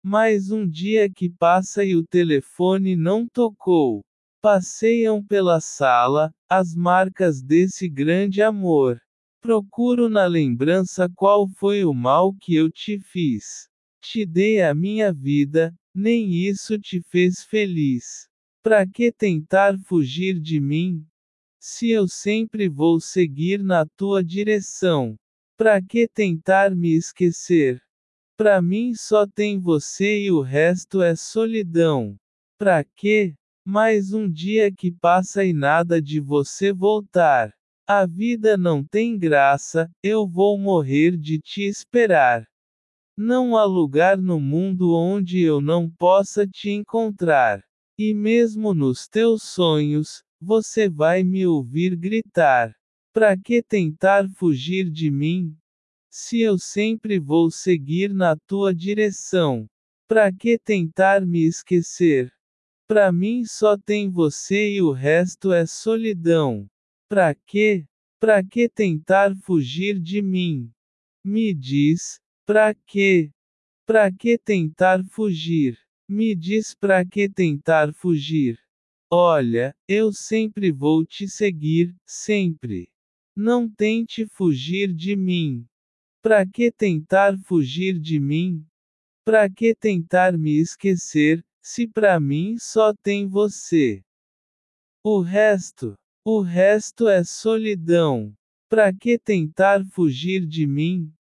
Mais um dia que passa e o telefone não tocou. Passeiam pela sala, as marcas desse grande amor. Procuro na lembrança qual foi o mal que eu te fiz. Te dei a minha vida, nem isso te fez feliz. Pra que tentar fugir de mim? Se eu sempre vou seguir na tua direção. Pra que tentar me esquecer? Pra mim só tem você e o resto é solidão. Pra quê? Mais um dia que passa e nada de você voltar. A vida não tem graça, eu vou morrer de te esperar. Não há lugar no mundo onde eu não possa te encontrar. E mesmo nos teus sonhos, você vai me ouvir gritar. Pra que tentar fugir de mim? Se eu sempre vou seguir na tua direção. Pra que tentar me esquecer? Pra mim só tem você e o resto é solidão. Pra quê? Pra que tentar fugir de mim? Me diz, pra quê? Pra que tentar fugir? Me diz pra que tentar fugir? Olha, eu sempre vou te seguir, sempre. Não tente fugir de mim. Pra que tentar fugir de mim? Pra que tentar me esquecer, se pra mim só tem você? O resto é solidão. Pra que tentar fugir de mim?